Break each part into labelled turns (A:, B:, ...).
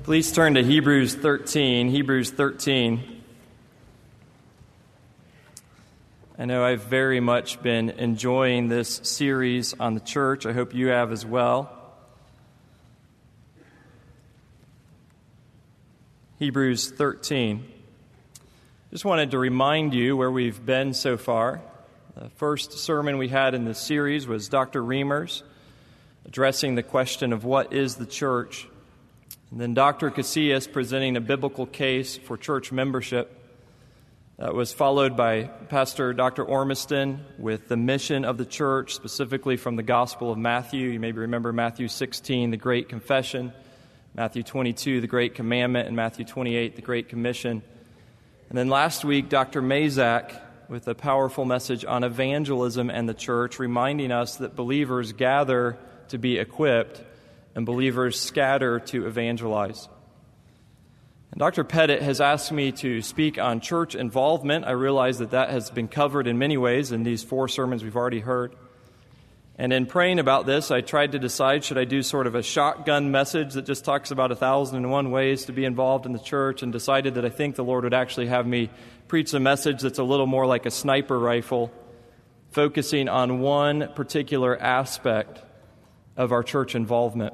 A: Please turn to Hebrews 13. Hebrews 13. I know I've very much been enjoying this series on the church. I hope you have as well. Hebrews 13. Just wanted to remind you where we've been so far. The first sermon we had in this series was Dr. Reimers addressing the question of what is the church. And then Dr. Casillas presenting a biblical case for church membership. That was followed by Pastor Dr. Ormiston with the mission of the church, specifically from the Gospel of Matthew. You maybe remember Matthew 16, the Great Confession, Matthew 22, the Great Commandment, and Matthew 28, the Great Commission. And then last week, Dr. Mazak with a powerful message on evangelism and the church, reminding us that believers gather to be equipped and believers scatter to evangelize. And Dr. Pettit has asked me to speak on church involvement. I realize that has been covered in many ways in these 4 sermons we've already heard. And in praying about this, I tried to decide, should I do sort of a shotgun message that just talks about 1,001 ways to be involved in the church, and decided that I think the Lord would actually have me preach a message that's a little more like a sniper rifle, focusing on one particular aspect of our church involvement.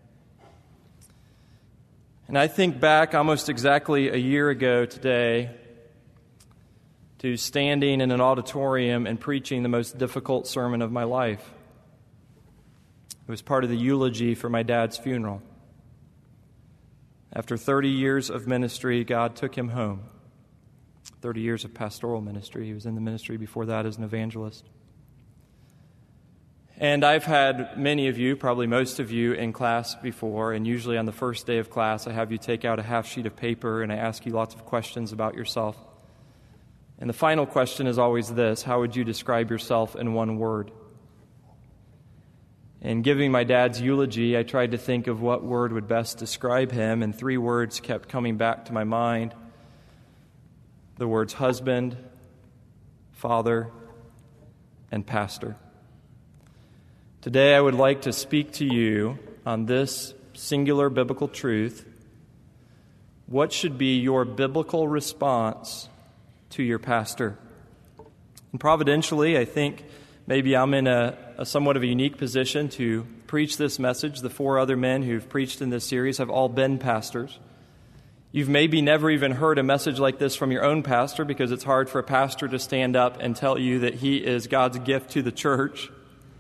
A: And I think back almost exactly a year ago today to standing in an auditorium and preaching the most difficult sermon of my life. It was part of the eulogy for my dad's funeral. After 30 years of ministry, God took him home. 30 years of pastoral ministry. He was in the ministry before that as an evangelist. And I've had many of you, probably most of you, in class before, and usually on the first day of class, I have you take out a half sheet of paper and I ask you lots of questions about yourself. And the final question is always this: how would you describe yourself in one word? In giving my dad's eulogy, I tried to think of what word would best describe him, and 3 words kept coming back to my mind. The words husband, father, and pastor. Today, I would like to speak to you on this singular biblical truth. What should be your biblical response to your pastor? And providentially, I think maybe I'm in a somewhat of a unique position to preach this message. The 4 other men who've preached in this series have all been pastors. You've maybe never even heard a message like this from your own pastor, because it's hard for a pastor to stand up and tell you that he is God's gift to the church.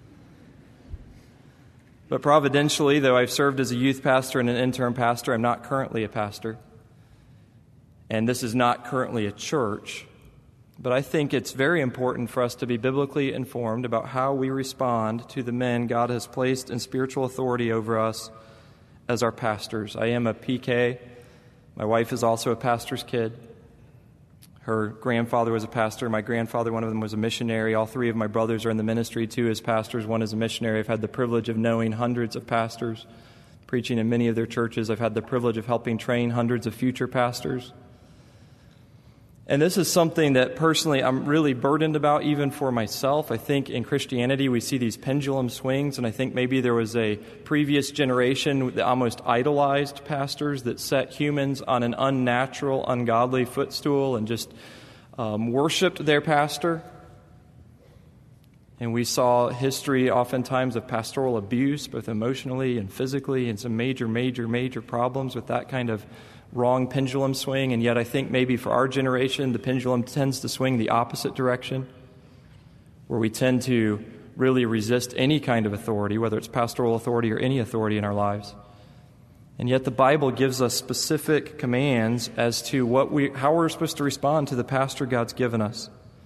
A: But providentially, though I've served as a youth pastor and an interim pastor, I'm not currently a pastor. And this is not currently a church. But I think it's very important for us to be biblically informed about how we respond to the men God has placed in spiritual authority over us as our pastors. I am a PK. My wife is also a pastor's kid. Her grandfather was a pastor. My grandfather, one of them, was a missionary. All 3 of my brothers are in the ministry, 2 as pastors. 1 is a missionary. I've had the privilege of knowing hundreds of pastors, preaching in many of their churches. I've had the privilege of helping train hundreds of future pastors. And this is something that personally I'm really burdened about, even for myself. I think in Christianity we see these pendulum swings, and I think maybe there was a previous generation that almost idolized pastors that set humans on an unnatural, ungodly footstool and just worshipped their pastor. And we saw history oftentimes of pastoral abuse, both emotionally and physically, and some major problems with that kind of wrong pendulum swing. And yet I think maybe for our generation, the pendulum tends to swing the opposite direction, where we tend to really resist any kind of authority, whether it's pastoral authority or any authority in our lives. And yet the Bible gives us specific commands as to how we're supposed to respond to the pastor God's given us.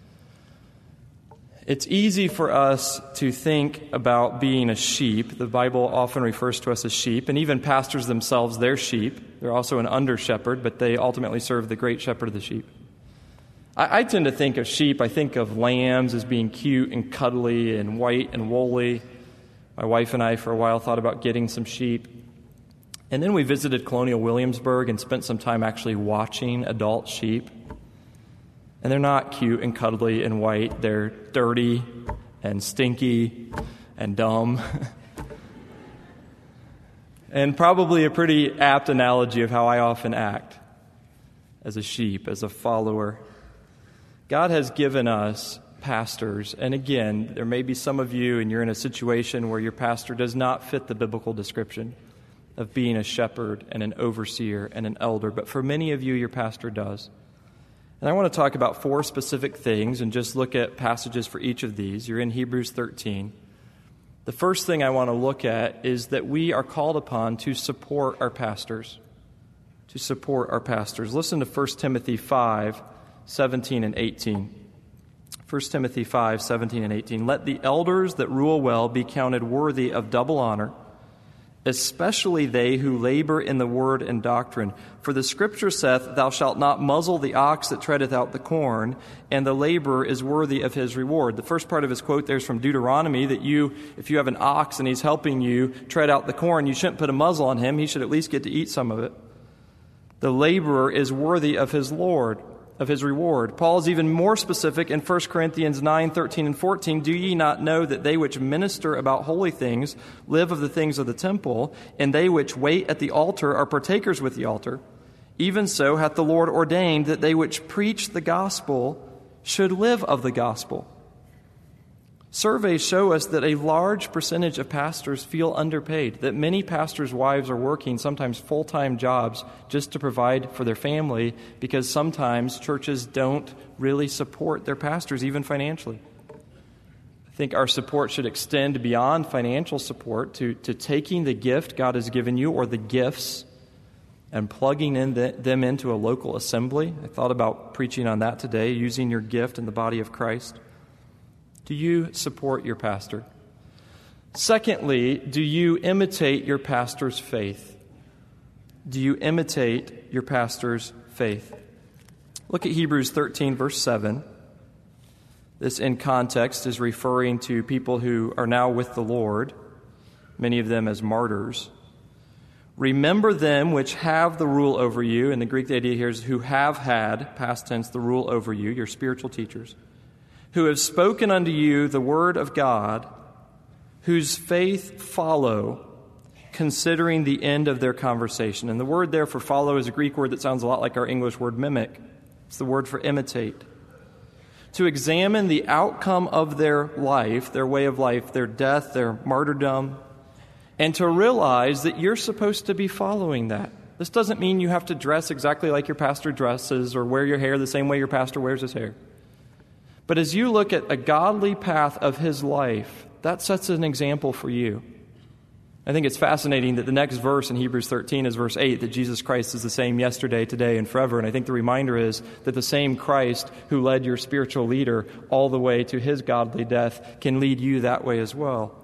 A: It's easy for us to think about being a sheep. The Bible often refers to us as sheep, and even pastors themselves, they're sheep. They're also an under-shepherd, but they ultimately serve the great shepherd of the sheep. I tend to think of sheep, I think of lambs as being cute and cuddly and white and woolly. My wife and I, for a while, thought about getting some sheep. And then we visited Colonial Williamsburg and spent some time actually watching adult sheep. And they're not cute and cuddly and white. They're dirty and stinky and dumb. And probably a pretty apt analogy of how I often act as a sheep, as a follower. God has given us pastors, and again, there may be some of you and you're in a situation where your pastor does not fit the biblical description of being a shepherd and an overseer and an elder, but for many of you, your pastor does. And I want to talk about 4 specific things and just look at passages for each of these. You're in Hebrews 13. The first thing I want to look at is that we are called upon to support our pastors. To support our pastors. Listen to 1 Timothy 5, 17 and 18. 1 Timothy 5, 17 and 18. Let the elders that rule well be counted worthy of double honor, especially they who labor in the word and doctrine. For the Scripture saith, Thou shalt not muzzle the ox that treadeth out the corn, and the laborer is worthy of his reward. The first part of his quote there is from Deuteronomy, that if you have an ox and he's helping you tread out the corn, you shouldn't put a muzzle on him. He should at least get to eat some of it. The laborer is worthy of his Lord, of his reward. Paul is even more specific in 1 Corinthians 9, 13 and 14. Do ye not know that they which minister about holy things live of the things of the temple, and they which wait at the altar are partakers with the altar? Even so hath the Lord ordained that they which preach the gospel should live of the gospel. Surveys show us that a large percentage of pastors feel underpaid, that many pastors' wives are working sometimes full-time jobs just to provide for their family because sometimes churches don't really support their pastors, even financially. I think our support should extend beyond financial support to taking the gift God has given you or the gifts and plugging them into a local assembly. I thought about preaching on that today, using your gift in the body of Christ. Do you support your pastor? Secondly, do you imitate your pastor's faith? Do you imitate your pastor's faith? Look at Hebrews 13, verse 7. This, in context, is referring to people who are now with the Lord, many of them as martyrs. Remember them which have the rule over you, and the Greek idea here is who have had, past tense, the rule over you, your spiritual teachers, who have spoken unto you the word of God, whose faith follow, considering the end of their conversation. And the word there for follow is a Greek word that sounds a lot like our English word mimic. It's the word for imitate. To examine the outcome of their life, their way of life, their death, their martyrdom, and to realize that you're supposed to be following that. This doesn't mean you have to dress exactly like your pastor dresses or wear your hair the same way your pastor wears his hair. But as you look at a godly path of his life, that sets an example for you. I think it's fascinating that the next verse in Hebrews 13 is verse 8, that Jesus Christ is the same yesterday, today, and forever. And I think the reminder is that the same Christ who led your spiritual leader all the way to his godly death can lead you that way as well.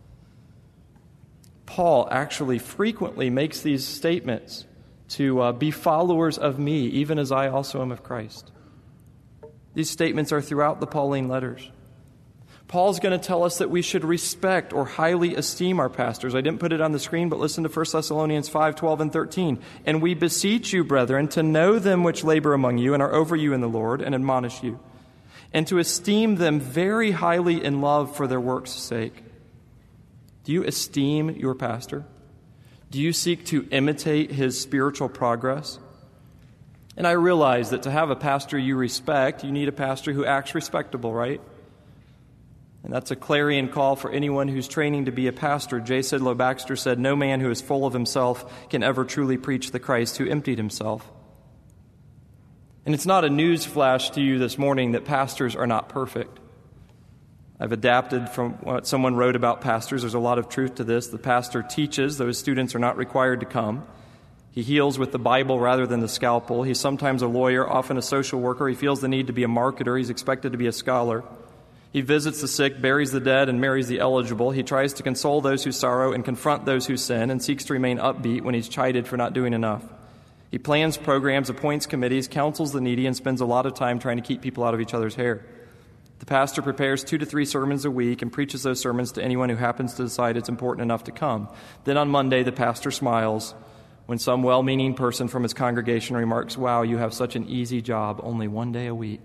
A: Paul actually frequently makes these statements to be followers of me, even as I also am of Christ. These statements are throughout the Pauline letters. Paul's going to tell us that we should respect or highly esteem our pastors. I didn't put it on the screen, but listen to 1 Thessalonians 5, 12 and 13. And we beseech you, brethren, to know them which labor among you and are over you in the Lord and admonish you, and to esteem them very highly in love for their work's sake. Do you esteem your pastor? Do you seek to imitate his spiritual progress? And I realize that to have a pastor you respect, you need a pastor who acts respectable, right? And that's a clarion call for anyone who's training to be a pastor. J. Sidlow Baxter said, "No man who is full of himself can ever truly preach the Christ who emptied himself." And it's not a news flash to you this morning that pastors are not perfect. I've adapted from what someone wrote about pastors. There's a lot of truth to this. The pastor teaches, though his students are not required to come. He heals with the Bible rather than the scalpel. He's sometimes a lawyer, often a social worker. He feels the need to be a marketer. He's expected to be a scholar. He visits the sick, buries the dead, and marries the eligible. He tries to console those who sorrow and confront those who sin, and seeks to remain upbeat when he's chided for not doing enough. He plans programs, appoints committees, counsels the needy, and spends a lot of time trying to keep people out of each other's hair. The pastor prepares 2 to 3 sermons a week and preaches those sermons to anyone who happens to decide it's important enough to come. Then on Monday, the pastor smiles when some well-meaning person from his congregation remarks, "Wow, you have such an easy job, only one day a week."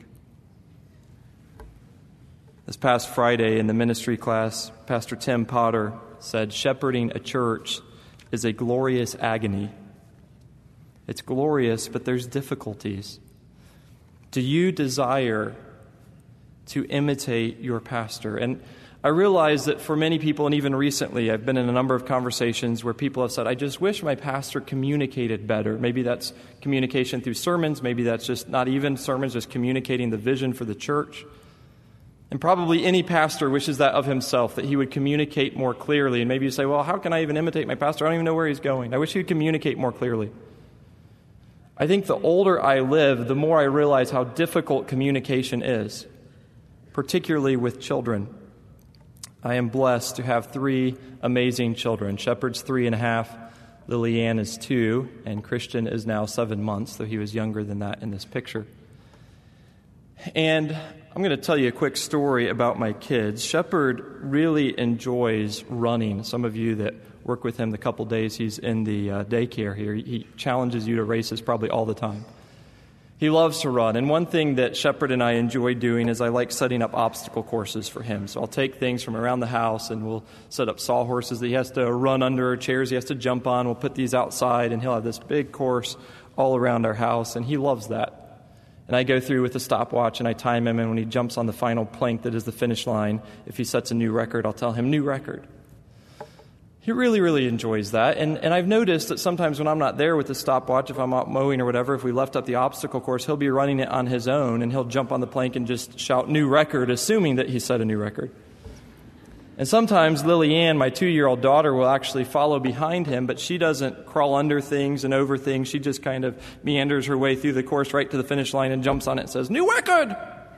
A: This past Friday in the ministry class, Pastor Tim Potter said, "Shepherding a church is a glorious agony. It's glorious, but there's difficulties. Do you desire to imitate your pastor? And I realize that for many people, and even recently, I've been in a number of conversations where people have said, I just wish my pastor communicated better. Maybe that's communication through sermons. Maybe that's just not even sermons, just communicating the vision for the church. And probably any pastor wishes that of himself, that he would communicate more clearly. And maybe you say, well, how can I even imitate my pastor? I don't even know where he's going. I wish he would communicate more clearly. I think the older I live, the more I realize how difficult communication is, particularly with children. I am blessed to have 3 amazing children. Shepherd's 3.5, Lillian is 2, and Christian is now 7 months, though he was younger than that in this picture. And I'm going to tell you a quick story about my kids. Shepherd really enjoys running. Some of you that work with him the couple days he's in the daycare here, he challenges you to races probably all the time. He loves to run, and one thing that Shepherd and I enjoy doing is I like setting up obstacle courses for him. So I'll take things from around the house, and we'll set up sawhorses that he has to run under, chairs he has to jump on. We'll put these outside, and he'll have this big course all around our house, and he loves that. And I go through with a stopwatch, and I time him, and when he jumps on the final plank that is the finish line, if he sets a new record, I'll tell him, new record. He really, really enjoys that. And I've noticed that sometimes when I'm not there with the stopwatch, if I'm out mowing or whatever, if we left up the obstacle course, he'll be running it on his own, and he'll jump on the plank and just shout, new record, assuming that he set a new record. And sometimes Lillian, my 2-year-old daughter, will actually follow behind him, but she doesn't crawl under things and over things. She just kind of meanders her way through the course right to the finish line and jumps on it and says, new record!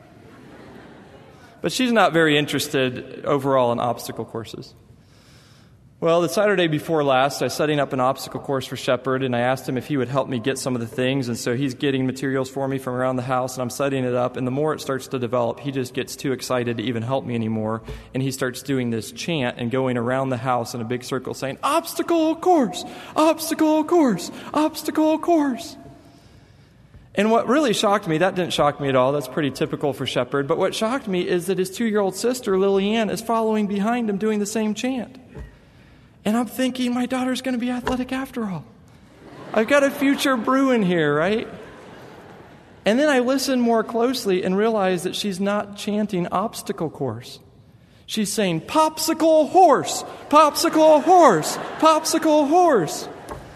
A: But she's not very interested overall in obstacle courses. Well, the Saturday before last, I was setting up an obstacle course for Shepherd, and I asked him if he would help me get some of the things, and so he's getting materials for me from around the house, and I'm setting it up, and the more it starts to develop, he just gets too excited to even help me anymore, and he starts doing this chant and going around the house in a big circle saying, obstacle course, obstacle course, obstacle course. And what really shocked me, that didn't shock me at all, that's pretty typical for Shepherd, but what shocked me is that his 2-year-old sister, Lillian, is following behind him doing the same chant. And I'm thinking, my daughter's going to be athletic after all. I've got a future brewing here, right? And then I listened more closely and realized that she's not chanting obstacle course. She's saying, popsicle horse, popsicle horse, popsicle horse.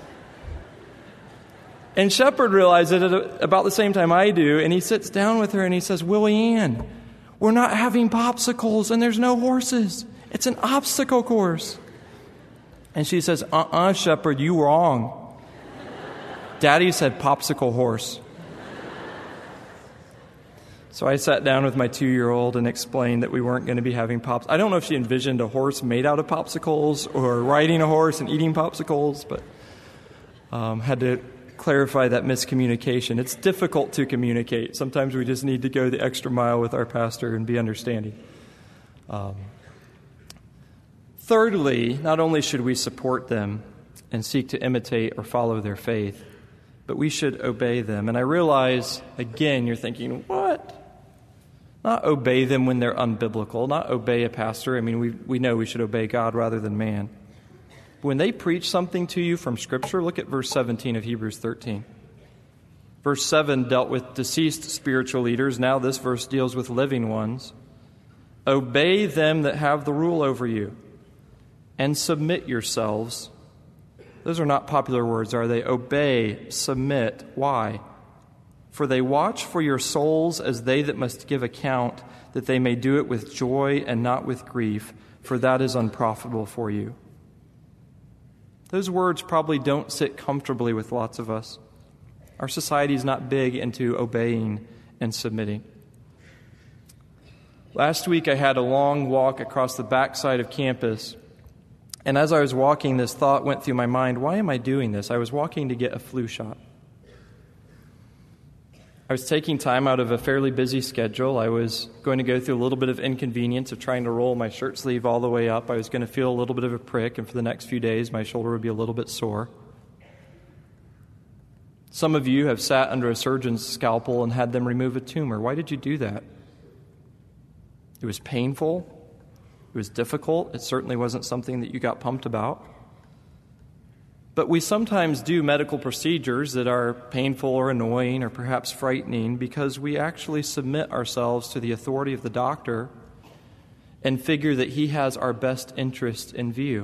A: And Shepherd realized it at about the same time I do, and he sits down with her and he says, Willie-Ann, we're not having popsicles and there's no horses. It's an obstacle course. And she says, Shepherd, you wrong. Daddy said popsicle horse. So I sat down with my 2-year-old and explained that we weren't going to be having pops. I don't know if she envisioned a horse made out of popsicles or riding a horse and eating popsicles, but had to clarify that miscommunication. It's difficult to communicate. Sometimes we just need to go the extra mile with our pastor and be understanding. Thirdly, not only should we support them and seek to imitate or follow their faith, but we should obey them. And I realize, again, you're thinking, what? Not obey them when they're unbiblical, not obey a pastor. I mean, we know we should obey God rather than man. When they preach something to you from Scripture, look at verse 17 of Hebrews 13. Verse 7 dealt with deceased spiritual leaders. Now this verse deals with living ones. Obey them that have the rule over you, and submit yourselves. Those are not popular words, are they? Obey, submit. Why? For they watch for your souls as they that must give account, that they may do it with joy and not with grief, for that is unprofitable for you. Those words probably don't sit comfortably with lots of us. Our society is not big into obeying and submitting. Last week I had a long walk across the backside of campus. And as I was walking, this thought went through my mind, why am I doing this? I was walking to get a flu shot. I was taking time out of a fairly busy schedule. I was going to go through a little bit of inconvenience of trying to roll my shirt sleeve all the way up. I was going to feel a little bit of a prick, and for the next few days, my shoulder would be a little bit sore. Some of you have sat under a surgeon's scalpel and had them remove a tumor. Why did you do that? It was painful. It was difficult. It certainly wasn't something that you got pumped about. But we sometimes do medical procedures that are painful or annoying or perhaps frightening because we actually submit ourselves to the authority of the doctor and figure that he has our best interest in view.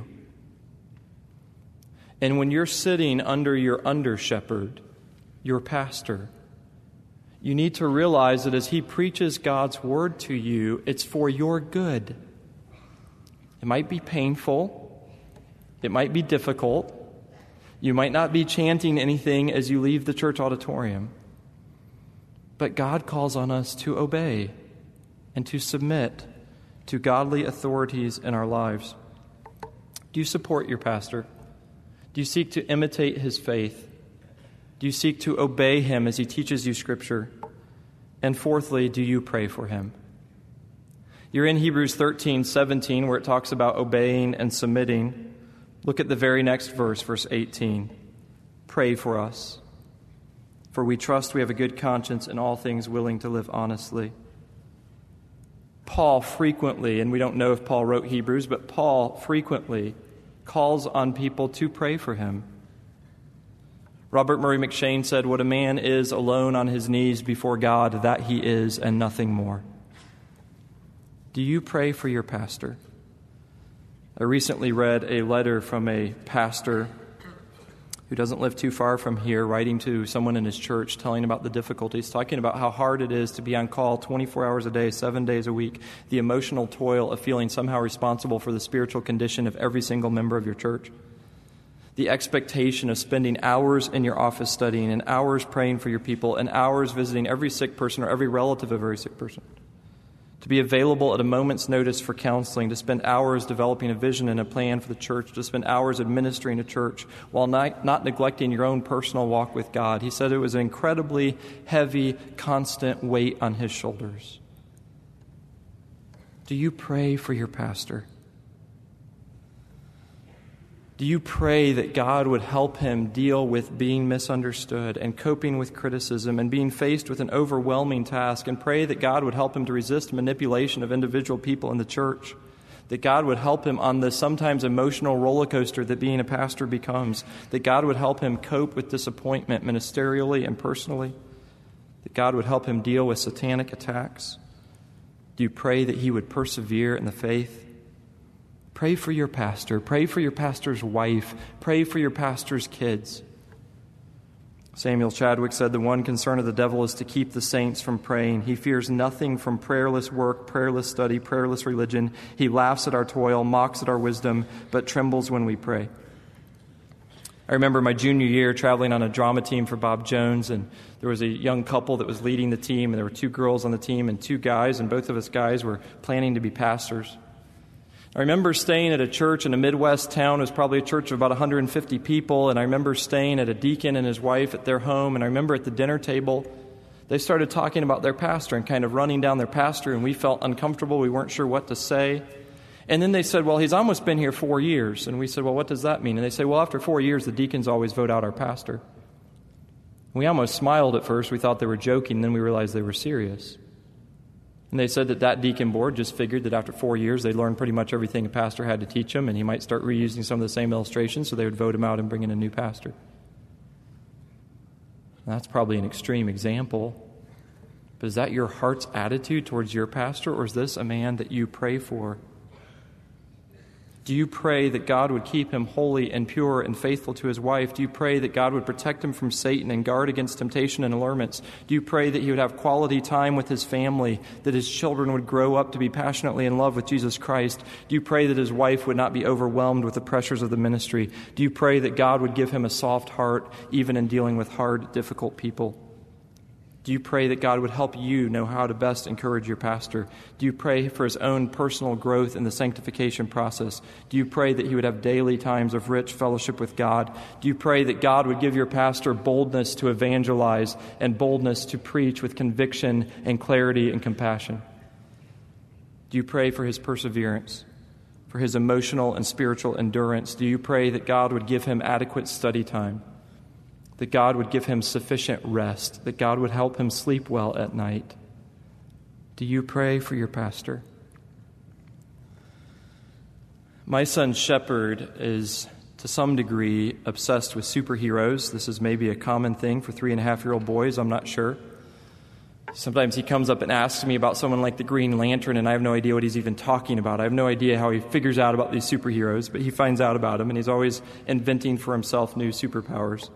A: And when you're sitting under your under-shepherd, your pastor, you need to realize that as he preaches God's word to you, it's for your good. It might be painful. It might be difficult. You might not be chanting anything as you leave the church auditorium. But God calls on us to obey and to submit to godly authorities in our lives. Do you support your pastor? Do you seek to imitate his faith? Do you seek to obey him as he teaches you Scripture? And fourthly, do you pray for him? You're in Hebrews 13:17, where it talks about obeying and submitting. Look at the very next verse, verse 18. Pray for us, for we trust we have a good conscience in all things, willing to live honestly. Paul frequently, and we don't know if Paul wrote Hebrews, but Paul frequently calls on people to pray for him. Robert Murray McCheyne said, "What a man is alone on his knees before God, that he is, and nothing more." Do you pray for your pastor? I recently read a letter from a pastor who doesn't live too far from here, writing to someone in his church, telling about the difficulties, talking about how hard it is to be on call 24 hours a day, 7 days a week, the emotional toil of feeling somehow responsible for the spiritual condition of every single member of your church, the expectation of spending hours in your office studying and hours praying for your people and hours visiting every sick person or every relative of a very sick person, to be available at a moment's notice for counseling, to spend hours developing a vision and a plan for the church, to spend hours administering a church while not neglecting your own personal walk with God. He said it was an incredibly heavy, constant weight on his shoulders. Do you pray for your pastor? Do you pray that God would help him deal with being misunderstood and coping with criticism and being faced with an overwhelming task, and pray that God would help him to resist manipulation of individual people in the church, that God would help him on the sometimes emotional roller coaster that being a pastor becomes, that God would help him cope with disappointment ministerially and personally, that God would help him deal with satanic attacks? Do you pray that he would persevere in the faith? Pray for your pastor. Pray for your pastor's wife. Pray for your pastor's kids. Samuel Chadwick said, "The one concern of the devil is to keep the saints from praying. He fears nothing from prayerless work, prayerless study, prayerless religion. He laughs at our toil, mocks at our wisdom, but trembles when we pray." I remember my junior year traveling on a drama team for Bob Jones, and there was a young couple that was leading the team, and there were 2 girls on the team and 2 guys, and both of us guys were planning to be pastors. I remember staying at a church in a Midwest town. It was probably a church of about 150 people, and I remember staying at a deacon and his wife at their home, and I remember at the dinner table, they started talking about their pastor and kind of running down their pastor, and we felt uncomfortable. We weren't sure what to say. And then they said, "Well, he's almost been here 4 years." And we said, "Well, what does that mean?" And they said, "Well, after 4 years, the deacons always vote out our pastor." We almost smiled at first. We thought they were joking, then we realized they were serious. And they said that deacon board just figured that after 4 years, they'd learned pretty much everything a pastor had to teach them, and he might start reusing some of the same illustrations, so they would vote him out and bring in a new pastor. That's probably an extreme example, but is that your heart's attitude towards your pastor, or is this a man that you pray for? Do you pray that God would keep him holy and pure and faithful to his wife? Do you pray that God would protect him from Satan and guard against temptation and allurements? Do you pray that he would have quality time with his family, that his children would grow up to be passionately in love with Jesus Christ? Do you pray that his wife would not be overwhelmed with the pressures of the ministry? Do you pray that God would give him a soft heart even in dealing with hard, difficult people? Do you pray that God would help you know how to best encourage your pastor? Do you pray for his own personal growth in the sanctification process? Do you pray that he would have daily times of rich fellowship with God? Do you pray that God would give your pastor boldness to evangelize and boldness to preach with conviction and clarity and compassion? Do you pray for his perseverance, for his emotional and spiritual endurance? Do you pray that God would give him adequate study time, that God would give him sufficient rest, that God would help him sleep well at night? Do you pray for your pastor? My son Shepard is to some degree, obsessed with superheroes. This is maybe a common thing for 3.5-year-old boys, I'm not sure. Sometimes he comes up and asks me about someone like the Green Lantern, and I have no idea what he's even talking about. I have no idea how he figures out about these superheroes, but he finds out about them, and he's always inventing for himself new superpowers.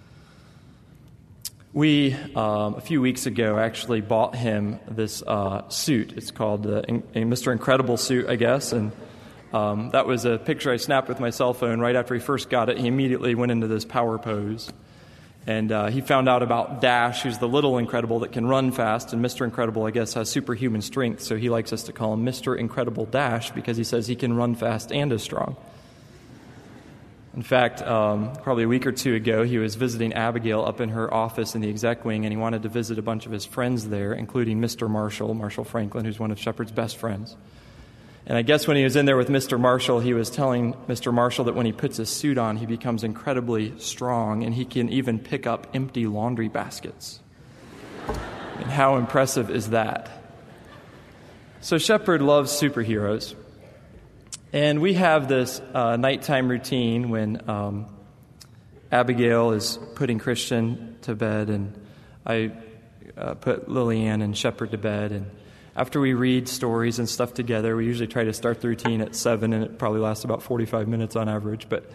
A: We, a few weeks ago, actually bought him this suit. It's called a Mr. Incredible suit, I guess, and that was a picture I snapped with my cell phone right after he first got it. He immediately went into this power pose. And he found out about Dash, who's the little Incredible that can run fast, and Mr. Incredible, I guess, has superhuman strength, so he likes us to call him Mr. Incredible Dash because he says he can run fast and is strong. In fact, probably a week or two ago, he was visiting Abigail up in her office in the exec wing, and he wanted to visit a bunch of his friends there, including Mr. Marshall Franklin, who's one of Shepard's best friends. And I guess when he was in there with Mr. Marshall, he was telling Mr. Marshall that when he puts his suit on, he becomes incredibly strong, and he can even pick up empty laundry baskets. And how impressive is that? So Shepard loves superheroes. And we have this nighttime routine when Abigail is putting Christian to bed, and I put Lillian and Shepard to bed, and after we read stories and stuff together, we usually try to start the routine at 7, and it probably lasts about 45 minutes on average. But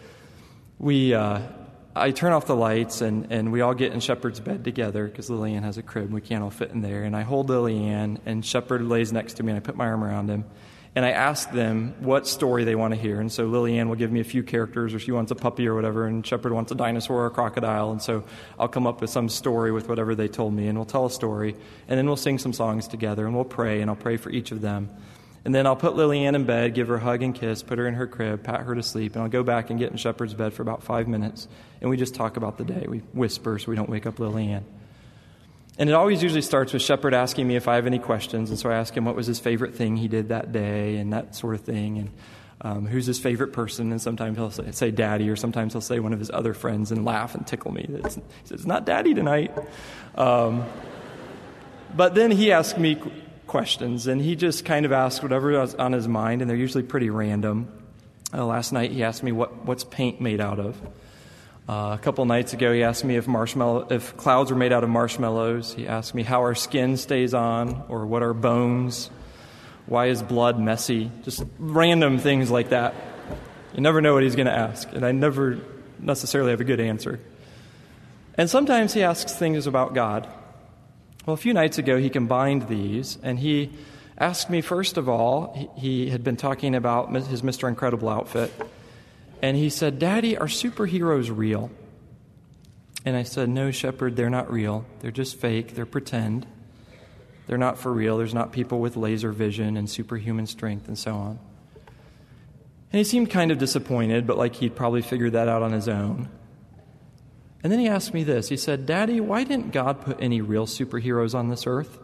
A: I turn off the lights, and we all get in Shepard's bed together because Lillian has a crib, and we can't all fit in there. And I hold Lillian, and Shepard lays next to me, and I put my arm around him. And I ask them what story they want to hear. And so Lillian will give me a few characters, or she wants a puppy or whatever, and Shepard wants a dinosaur or a crocodile. And so I'll come up with some story with whatever they told me, and we'll tell a story. And then we'll sing some songs together, and we'll pray, and I'll pray for each of them. And then I'll put Lillian in bed, give her a hug and kiss, put her in her crib, pat her to sleep, and I'll go back and get in Shepard's bed for about 5 minutes. And we just talk about the day. We whisper so we don't wake up Lillian. And it always usually starts with Shepard asking me if I have any questions. And so I ask him what was his favorite thing he did that day and that sort of thing. And who's his favorite person. And sometimes he'll say Daddy, or sometimes he'll say one of his other friends and laugh and tickle me. He says, it's not Daddy tonight. But then he asks me questions, and he just kind of asks whatever is on his mind, and they're usually pretty random. Last night he asked me what's paint made out of. A couple nights ago, he asked me if clouds were made out of marshmallows. He asked me how our skin stays on, or what are bones. Why is blood messy? Just random things like that. You never know what he's going to ask, and I never necessarily have a good answer. And sometimes he asks things about God. Well, a few nights ago, he combined these, and he asked me, first of all, he had been talking about his Mr. Incredible outfit. And he said, Daddy, are superheroes real? And I said, no, Shepard, they're not real. They're just fake. They're pretend. They're not for real. There's not people with laser vision and superhuman strength and so on. And he seemed kind of disappointed, but like he'd probably figured that out on his own. And then he asked me this. He said, Daddy, why didn't God put any real superheroes on this earth?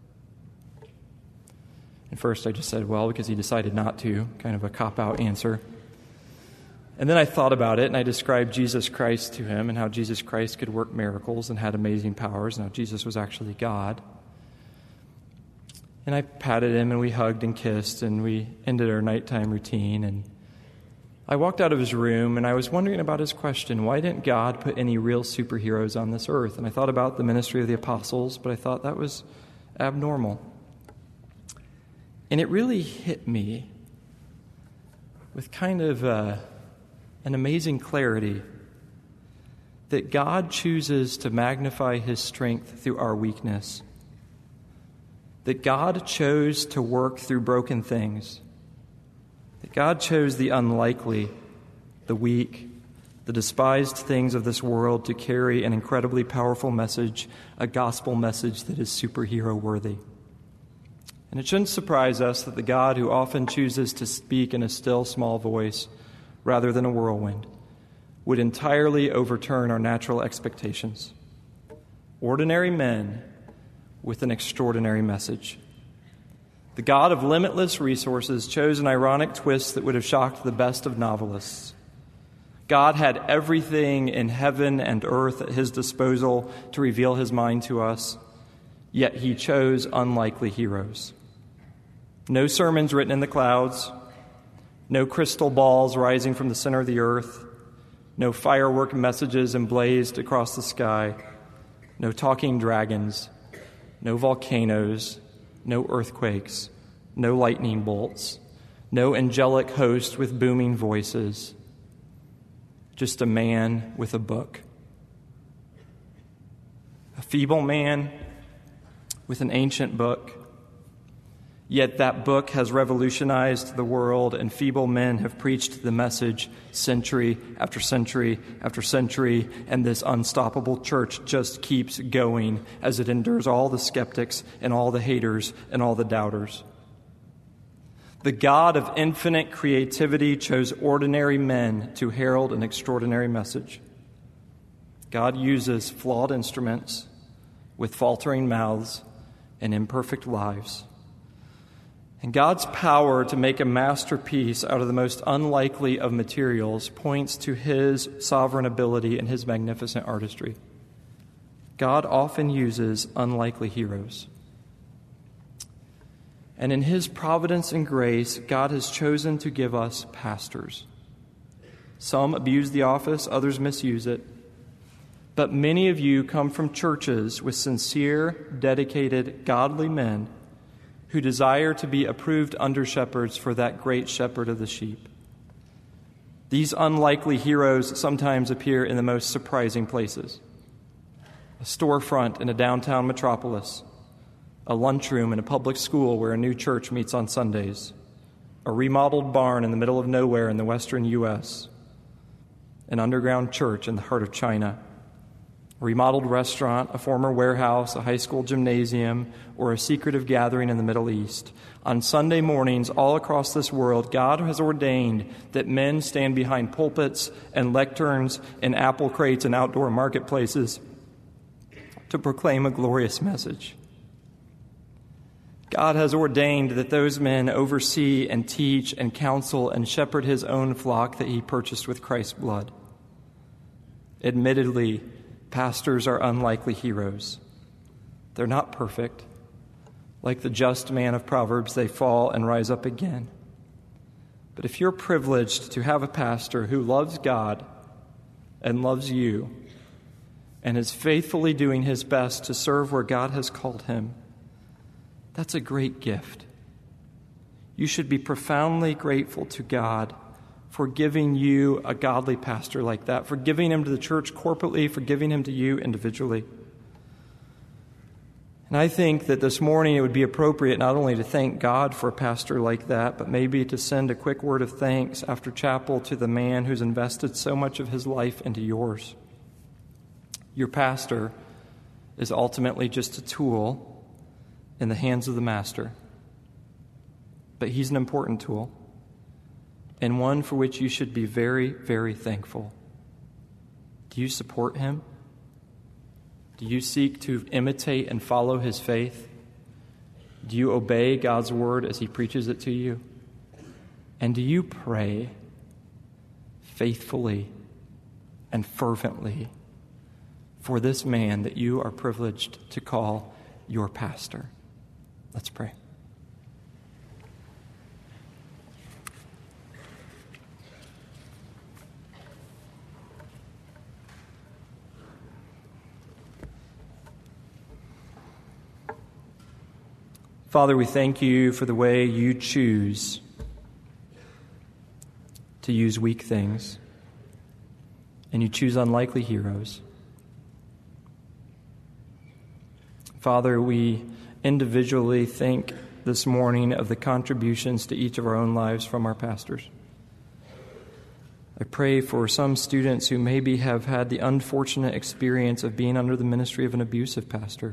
A: And first I just said, well, because he decided not to. Kind of a cop-out answer. And then I thought about it, and I described Jesus Christ to him and how Jesus Christ could work miracles and had amazing powers, and how Jesus was actually God. And I patted him, and we hugged and kissed, and we ended our nighttime routine. And I walked out of his room, and I was wondering about his question, why didn't God put any real superheroes on this earth? And I thought about the ministry of the apostles, but I thought that was abnormal. And it really hit me with kind of an amazing clarity that God chooses to magnify his strength through our weakness. That God chose to work through broken things. That God chose the unlikely, the weak, the despised things of this world to carry an incredibly powerful message, a gospel message that is superhero worthy. And it shouldn't surprise us that the God who often chooses to speak in a still small voice rather than a whirlwind, would entirely overturn our natural expectations. Ordinary men with an extraordinary message. The God of limitless resources chose an ironic twist that would have shocked the best of novelists. God had everything in heaven and earth at his disposal to reveal his mind to us, yet he chose unlikely heroes. No sermons written in the clouds, no crystal balls rising from the center of the earth, no firework messages emblazed across the sky, no talking dragons, no volcanoes, no earthquakes, no lightning bolts, no angelic host with booming voices, just a man with a book. A feeble man with an ancient book. Yet that book has revolutionized the world, and feeble men have preached the message century after century after century, and this unstoppable church just keeps going as it endures all the skeptics and all the haters and all the doubters. The God of infinite creativity chose ordinary men to herald an extraordinary message. God uses flawed instruments with faltering mouths and imperfect lives. And God's power to make a masterpiece out of the most unlikely of materials points to His sovereign ability and His magnificent artistry. God often uses unlikely heroes. And in His providence and grace, God has chosen to give us pastors. Some abuse the office, others misuse it. But many of you come from churches with sincere, dedicated, godly men who desire to be approved under-shepherds for that great shepherd of the sheep. These unlikely heroes sometimes appear in the most surprising places. A storefront in a downtown metropolis, a lunchroom in a public school where a new church meets on Sundays, a remodeled barn in the middle of nowhere in the western U.S., an underground church in the heart of China, a remodeled restaurant, a former warehouse, a high school gymnasium, or a secretive gathering in the Middle East. On Sunday mornings all across this world, God has ordained that men stand behind pulpits and lecterns and apple crates and outdoor marketplaces to proclaim a glorious message. God has ordained that those men oversee and teach and counsel and shepherd His own flock that He purchased with Christ's blood. Admittedly, pastors are unlikely heroes. They're not perfect. Like the just man of Proverbs, they fall and rise up again. But if you're privileged to have a pastor who loves God and loves you and is faithfully doing his best to serve where God has called him, that's a great gift. You should be profoundly grateful to God for giving you a godly pastor like that, for giving him to the church corporately, for giving him to you individually. And I think that this morning it would be appropriate not only to thank God for a pastor like that, but maybe to send a quick word of thanks after chapel to the man who's invested so much of his life into yours. Your pastor is ultimately just a tool in the hands of the master. But he's an important tool, and one for which you should be very, very thankful. Do you support him? Do you seek to imitate and follow his faith? Do you obey God's word as he preaches it to you? And do you pray faithfully and fervently for this man that you are privileged to call your pastor? Let's pray. Father, we thank you for the way you choose to use weak things, and you choose unlikely heroes. Father, we individually think this morning of the contributions to each of our own lives from our pastors. I pray for some students who maybe have had the unfortunate experience of being under the ministry of an abusive pastor.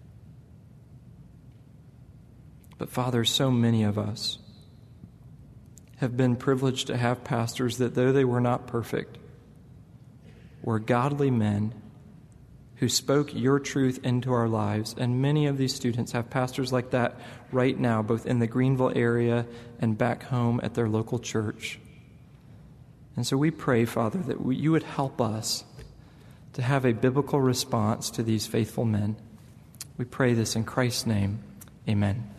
A: But Father, so many of us have been privileged to have pastors that, though they were not perfect, were godly men who spoke your truth into our lives. And many of these students have pastors like that right now, both in the Greenville area and back home at their local church. And so we pray, Father, that you would help us to have a biblical response to these faithful men. We pray this in Christ's name. Amen.